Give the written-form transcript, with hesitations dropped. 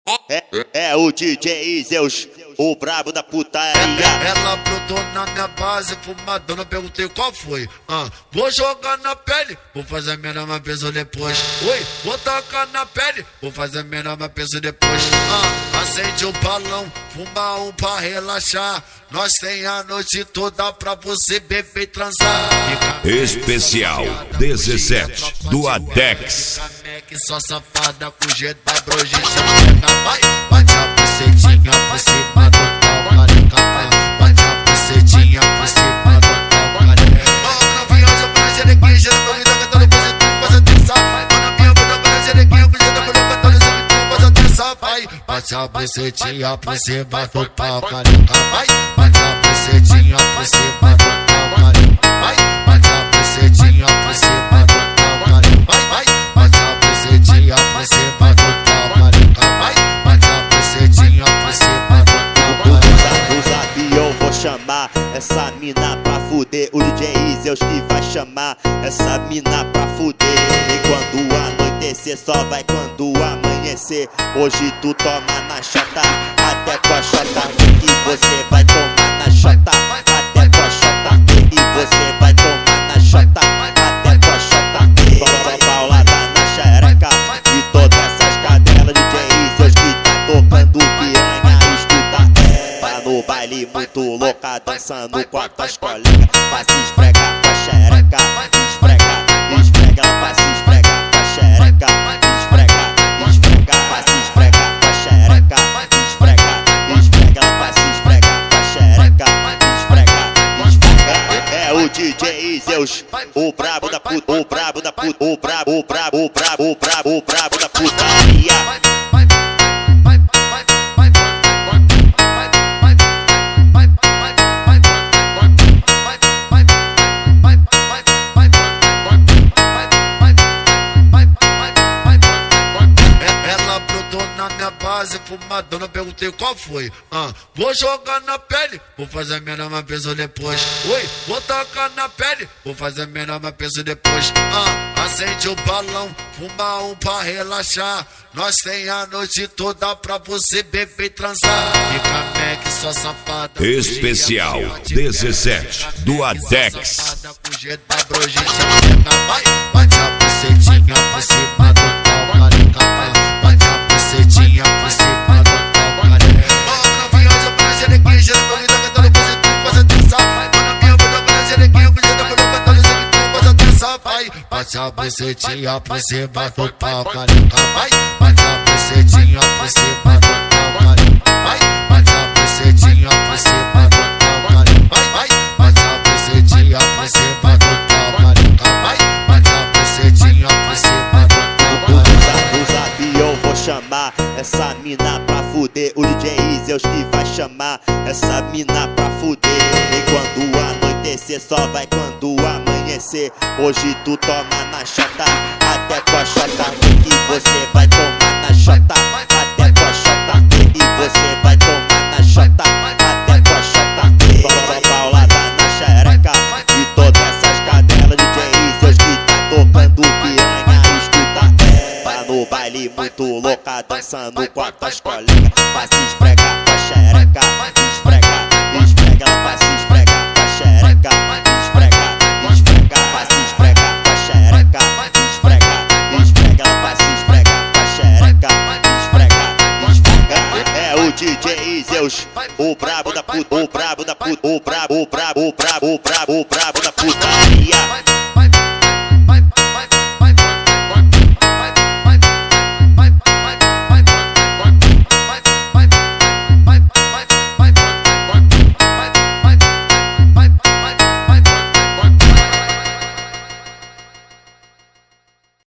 É o DJ Zeus, o brabo da putaria. Ela brotou na minha base, fumadona, perguntei qual foi. Vou jogar na pele, vou fazer a menor, mas penso depois. Oi, vou tacar na pele, vou fazer a menor, mas penso depois. Acende o balão, fuma um pra relaxar. Nós tem a noite toda pra você beber e transar. Especial 17 do Adex. Só safada com jeito da brojite. Vai, bate a bucetinha por cima do pau, careca. Bate a bucetinha por cima do pau, careca. Mano, viaja pra xerequinha, xerequinha, cantando positivo, faz atenção. Mano, minha bunda pra xerequinha, cantando positivo, faz atenção. Vai, bate a bucetinha por cima do pau, careca. Vai, bate a bucetinha por cima do pau, careca. Vai, bate a bucetinha por cima do pau, careca. Vai, bate a bucetinha por cima do pau, careca. Vai, bate a bucetinha por cima do pau, careca. No zap eu vou chamar essa mina pra fuder. O DJ Zeus que vai chamar essa mina pra fuder. E quando anoitecer só vai quando amanhecer. Hoje tu toma na chota, até tua chota. Que você vai tomar na chota, até tua chota. E você vai tomar na chota, até tua chota. Toma paulada na xereca de todas essas cadelas. DJ Zeus que tá tocando piranha, escuta. Tá no baile muito louca, dançando com as tuas colegas. Vai se esfregar com a xereca, esfrega, esfrega. Ela vai se esfregar com a xereca, esfrega, esfrega. Vai se esfregar com a xereca, esfrega, esfrega. Ela vai se esfregar com a xereca, esfrega, esfrega. É o DJ Zeus, o brabo da puta, o brabo da puta, o brabo, o brabo, o brabo, o brabo, o brabo da putaria. Fumadona, perguntei qual foi. Vou jogar na pele, vou fazer a menor, mas penso depois. Oi, vou tacar na pele, vou fazer a menor, mas penso depois. Acende o balão, fuma um pra relaxar. Nós tem a noite toda pra você beber e transar. Fica Mac, só safada. Especial 17 do Adex. Com jeito da brojite. Vai, bate a bucetinha por cima do pau, careca. Bate a bucetinha por cima do pau, careca. Mano, viaja pra xerequinha, xerequinha, cantando positivo, faz atenção. Mano, minha bunda pra xerequinha, cantando positivo, faz atenção. Vai, bate a bucetinha por cima do pau, careca. Vai, bate a bucetinha por cima do pau, careca. Vai, bate a bucetinha por cima do pau, careca. Vai, bate a bucetinha por cima do pau, careca. Vai, bate a bucetinha por cima do pau, careca. No zap eu vou chamar essa mina pra fuder. O DJ Zeus que vai chamar essa mina pra fuder. E quando anoitecer só vai quando amanhecer. Hoje tu toma na chota, até tua chota. Que você vai tomar na chota, até tua chota. E você vai tomar na chota, até tua chota. Toma paulada na xereca de todas essas cadelas. DJ Zeus que tá tocando piranha, escuta. Tá no baile muito louca, dançando com as tuas colegas. Vai se esfregar com a xereca, esfrega, esfrega. Ela vai se esfregar com a xereca, esfrega, esfrega. Vai se esfregar com a xereca, esfrega, esfrega. Ela vai se esfregar com a xereca, esfrega, esfrega. É o DJ Zeus, o brabo da puta, o brabo da puta, o brabo, o brabo, o brabo, o brabo, o brabo da putaria.